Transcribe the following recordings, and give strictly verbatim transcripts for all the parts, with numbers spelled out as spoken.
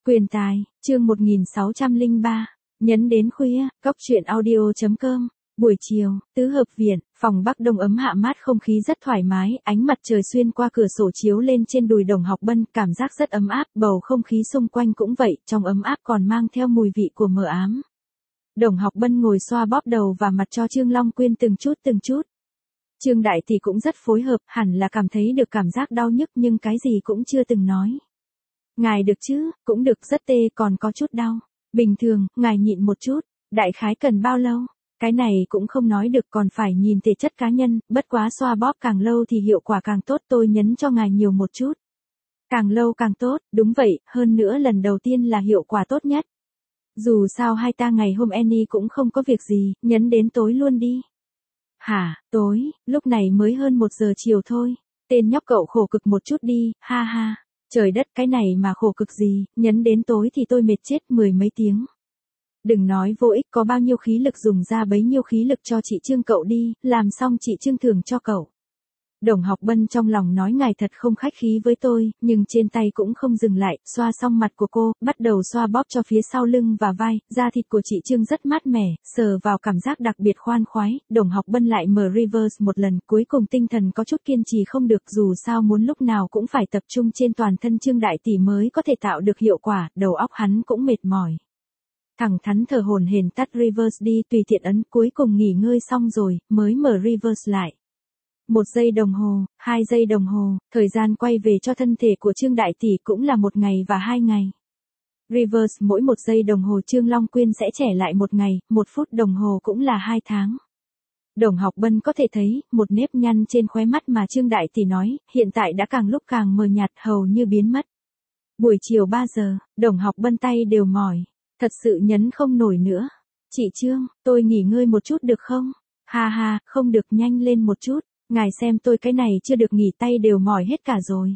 Quyền tài, chương một nghìn sáu trăm lẻ ba, nhấn đến khuya, cóc truyện audio chấm com. Buổi chiều, tứ hợp viện, phòng Bắc Đông ấm hạ mát, không khí rất thoải mái, ánh mặt trời xuyên qua cửa sổ chiếu lên trên đùi Đồng Học Bân, cảm giác rất ấm áp, bầu không khí xung quanh cũng vậy, trong ấm áp còn mang theo mùi vị của mờ ám. Đồng Học Bân ngồi xoa bóp đầu và mặt cho Trương Long Quyên từng chút từng chút. Trương Đại Tỷ cũng rất phối hợp, hẳn là cảm thấy được cảm giác đau nhức nhưng cái gì cũng chưa từng nói. Ngài được chứ, cũng được, rất tê, còn có chút đau. Bình thường, ngài nhịn một chút, đại khái cần bao lâu? Cái này cũng không nói được, còn phải nhìn thể chất cá nhân, bất quá xoa bóp càng lâu thì hiệu quả càng tốt, tôi nhấn cho ngài nhiều một chút. Càng lâu càng tốt, đúng vậy, hơn nữa lần đầu tiên là hiệu quả tốt nhất. Dù sao hai ta ngày hôm Annie cũng không có việc gì, nhấn đến tối luôn đi. Hả, tối, lúc này mới hơn một giờ chiều thôi. Tên nhóc cậu khổ cực một chút đi, ha ha. Trời đất, cái này mà khổ cực gì, nhấn đến tối thì tôi mệt chết mười mấy tiếng. Đừng nói vô ích, có bao nhiêu khí lực dùng ra bấy nhiêu khí lực cho chị Trương cậu đi, làm xong chị Trương thưởng cho cậu. Đồng Học Bân trong lòng nói ngài thật không khách khí với tôi, nhưng trên tay cũng không dừng lại, xoa xong mặt của cô, bắt đầu xoa bóp cho phía sau lưng và vai, da thịt của chị Trương rất mát mẻ, sờ vào cảm giác đặc biệt khoan khoái. Đồng Học Bân lại mở reverse một lần, cuối cùng tinh thần có chút kiên trì không được, dù sao muốn lúc nào cũng phải tập trung trên toàn thân Trương Đại Tỷ mới có thể tạo được hiệu quả, đầu óc hắn cũng mệt mỏi. Thẳng thắn thở hổn hển tắt reverse đi, tùy tiện ấn, cuối cùng nghỉ ngơi xong rồi, mới mở reverse lại. Một giây đồng hồ, hai giây đồng hồ, thời gian quay về cho thân thể của Trương Đại Tỷ cũng là một ngày và hai ngày. Reverse mỗi một giây đồng hồ Trương Long Quyên sẽ trẻ lại một ngày, một phút đồng hồ cũng là hai tháng. Đồng Học Bân có thể thấy, một nếp nhăn trên khóe mắt mà Trương Đại Tỷ nói, hiện tại đã càng lúc càng mờ nhạt, hầu như biến mất. Buổi chiều ba giờ, Đồng Học Bân tay đều mỏi, thật sự nhấn không nổi nữa. Chị Trương, tôi nghỉ ngơi một chút được không? Ha ha, không được, nhanh lên một chút. Ngài xem tôi cái này chưa được nghỉ, tay đều mỏi hết cả rồi.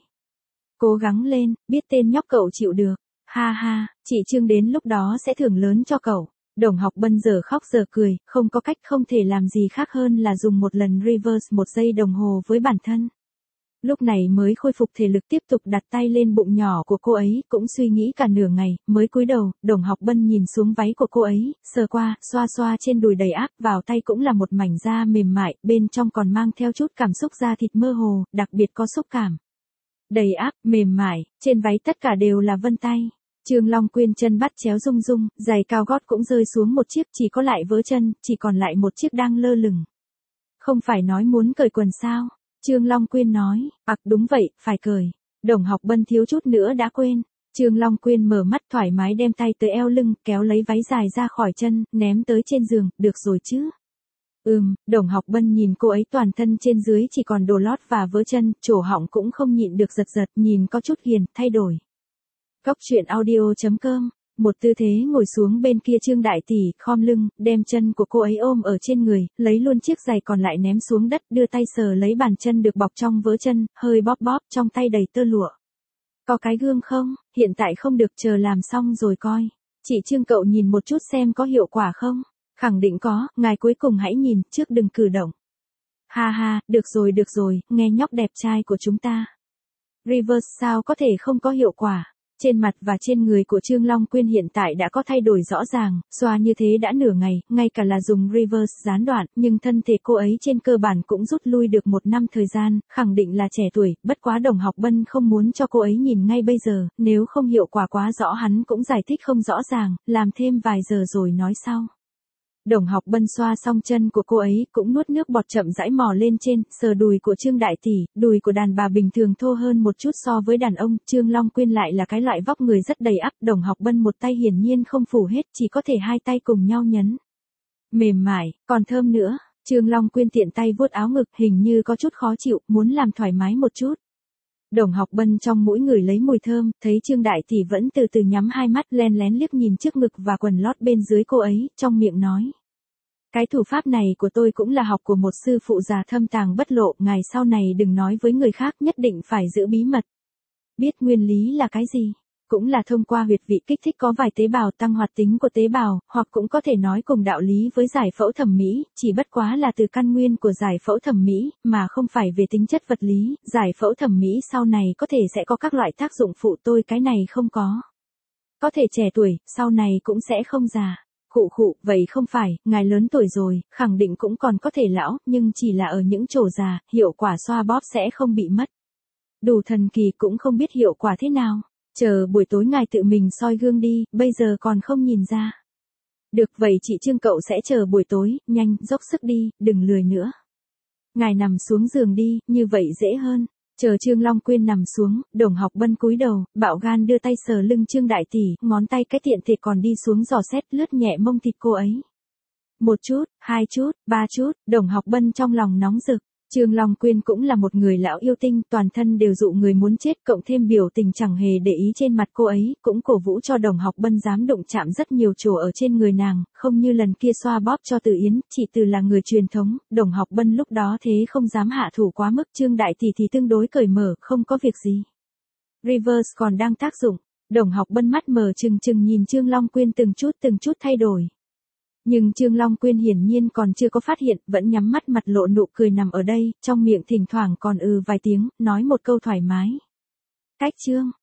Cố gắng lên, biết tên nhóc cậu chịu được. Ha ha, chị Trương đến lúc đó sẽ thưởng lớn cho cậu. Đồng Học Bân giờ khóc giờ cười, không có cách, không thể làm gì khác hơn là dùng một lần reverse một giây đồng hồ với bản thân. Lúc này mới khôi phục thể lực, tiếp tục đặt tay lên bụng nhỏ của cô ấy, cũng suy nghĩ cả nửa ngày, mới cúi đầu. Đồng Học Bân nhìn xuống váy của cô ấy, sờ qua, xoa xoa trên đùi đầy áp, vào tay cũng là một mảnh da mềm mại, bên trong còn mang theo chút cảm xúc da thịt mơ hồ, đặc biệt có xúc cảm. Đầy áp, mềm mại, trên váy tất cả đều là vân tay. Trương Long Quyên chân bắt chéo rung rung, giày cao gót cũng rơi xuống một chiếc, chỉ có lại vớ chân, chỉ còn lại một chiếc đang lơ lửng. Không phải nói muốn cởi quần sao? Trương Long Quyên nói, ặc đúng vậy, phải cởi. Đồng Học Bân thiếu chút nữa đã quên. Trương Long Quyên mở mắt thoải mái, đem tay tới eo lưng, kéo lấy váy dài ra khỏi chân, ném tới trên giường, được rồi chứ? Ừm, Đồng Học Bân nhìn cô ấy toàn thân trên dưới chỉ còn đồ lót và vớ chân, chỗ họng cũng không nhịn được giật giật, nhìn có chút hiền, thay đổi. Cóc truyện audio chấm com. Một tư thế ngồi xuống bên kia Trương Đại Tỷ, khom lưng, đem chân của cô ấy ôm ở trên người, lấy luôn chiếc giày còn lại ném xuống đất, đưa tay sờ lấy bàn chân được bọc trong vớ chân, hơi bóp bóp, trong tay đầy tơ lụa. Có cái gương không? Hiện tại không được, chờ làm xong rồi coi. Chị Trương cậu nhìn một chút xem có hiệu quả không? Khẳng định có, ngài cuối cùng hãy nhìn, trước đừng cử động. Ha ha, được rồi được rồi, nghe nhóc đẹp trai của chúng ta. Reverse sao có thể không có hiệu quả? Trên mặt và trên người của Trương Long Quyên hiện tại đã có thay đổi rõ ràng, xoa như thế đã nửa ngày, ngay cả là dùng reverse gián đoạn, nhưng thân thể cô ấy trên cơ bản cũng rút lui được một năm thời gian, khẳng định là trẻ tuổi, bất quá Đồng Học Bân không muốn cho cô ấy nhìn ngay bây giờ, nếu không hiệu quả quá rõ hắn cũng giải thích không rõ ràng, làm thêm vài giờ rồi nói sau. Đồng Học Bân xoa xong chân của cô ấy, cũng nuốt nước bọt chậm rãi mò lên trên, sờ đùi của Trương Đại Tỷ, đùi của đàn bà bình thường thô hơn một chút so với đàn ông, Trương Long Quyên lại là cái loại vóc người rất đầy ắp, Đồng Học Bân một tay hiển nhiên không phủ hết, chỉ có thể hai tay cùng nhau nhấn. Mềm mại, còn thơm nữa, Trương Long Quyên tiện tay vuốt áo ngực, hình như có chút khó chịu, muốn làm thoải mái một chút. Đồng Học Bân trong mũi ngửi lấy mùi thơm, thấy Trương Đại Tỷ vẫn từ từ nhắm hai mắt, len lén liếc nhìn trước ngực và quần lót bên dưới cô ấy, trong miệng nói. Cái thủ pháp này của tôi cũng là học của một sư phụ già thâm tàng bất lộ, ngài sau này đừng nói với người khác, nhất định phải giữ bí mật. Biết nguyên lý là cái gì? Cũng là thông qua huyệt vị kích thích có vài tế bào tăng hoạt tính của tế bào, hoặc cũng có thể nói cùng đạo lý với giải phẫu thẩm mỹ, chỉ bất quá là từ căn nguyên của giải phẫu thẩm mỹ, mà không phải về tính chất vật lý, giải phẫu thẩm mỹ sau này có thể sẽ có các loại tác dụng phụ, tôi cái này không có. Có thể trẻ tuổi, sau này cũng sẽ không già. Khụ khụ, vậy không phải, ngài lớn tuổi rồi, khẳng định cũng còn có thể lão, nhưng chỉ là ở những chỗ già, hiệu quả xoa bóp sẽ không bị mất. Đủ thần kỳ cũng không biết hiệu quả thế nào. Chờ buổi tối ngài tự mình soi gương đi, bây giờ còn không nhìn ra. Được vậy chị Trương cậu sẽ chờ buổi tối, nhanh, dốc sức đi, đừng lười nữa. Ngài nằm xuống giường đi, như vậy dễ hơn. Chờ Trương Long Quyên nằm xuống, Đồng Học Bân cúi đầu, bạo gan đưa tay sờ lưng Trương đại tỷ, ngón tay cái tiện thể còn đi xuống dò xét lướt nhẹ mông thịt cô ấy. Một chút, hai chút, ba chút, Đồng Học Bân trong lòng nóng rực. Trương Long Quyên cũng là một người lão yêu tinh, toàn thân đều dụ người muốn chết, cộng thêm biểu tình chẳng hề để ý trên mặt cô ấy, cũng cổ vũ cho Đồng Học Bân dám đụng chạm rất nhiều chỗ ở trên người nàng, không như lần kia xoa bóp cho Từ Yến, chỉ Từ là người truyền thống, Đồng Học Bân lúc đó thế không dám hạ thủ quá mức, Trương đại tỷ thì tương đối cởi mở, không có việc gì. Reverse còn đang tác dụng, Đồng Học Bân mắt mờ trừng trừng nhìn Trương Long Quyên từng chút từng chút thay đổi. Nhưng Trương Long Quyên hiển nhiên còn chưa có phát hiện, vẫn nhắm mắt mặt lộ nụ cười nằm ở đây, trong miệng thỉnh thoảng còn ừ vài tiếng, nói một câu thoải mái. Cách Trương,